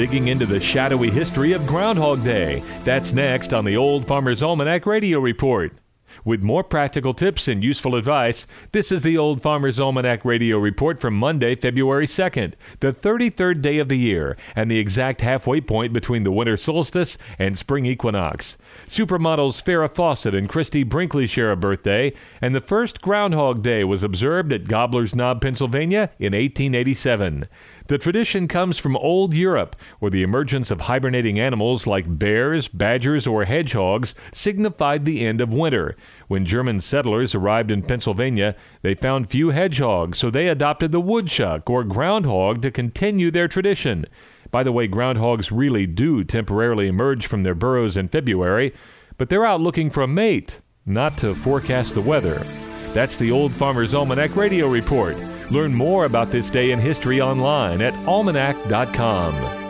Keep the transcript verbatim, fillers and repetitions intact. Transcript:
digging into the shadowy history of Groundhog Day. That's next on the Old Farmer's Almanac Radio Report. With more practical tips and useful advice, this is the Old Farmer's Almanac Radio Report for Monday, February second, the thirty-third day of the year, and the exact halfway point between the winter solstice and spring equinox. Supermodels Farrah Fawcett and Christy Brinkley share a birthday, and the first Groundhog Day was observed at Gobbler's Knob, Pennsylvania in eighteen eighty-seven. The tradition comes from old Europe, where the emergence of hibernating animals like bears, badgers, or hedgehogs signified the end of winter. When German settlers arrived in Pennsylvania, they found few hedgehogs, so they adopted the woodchuck or groundhog to continue their tradition. By the way, groundhogs really do temporarily emerge from their burrows in February, but they're out looking for a mate, not to forecast the weather. That's the Old Farmer's Almanac Radio Report. Learn more about this day in history online at almanac dot com.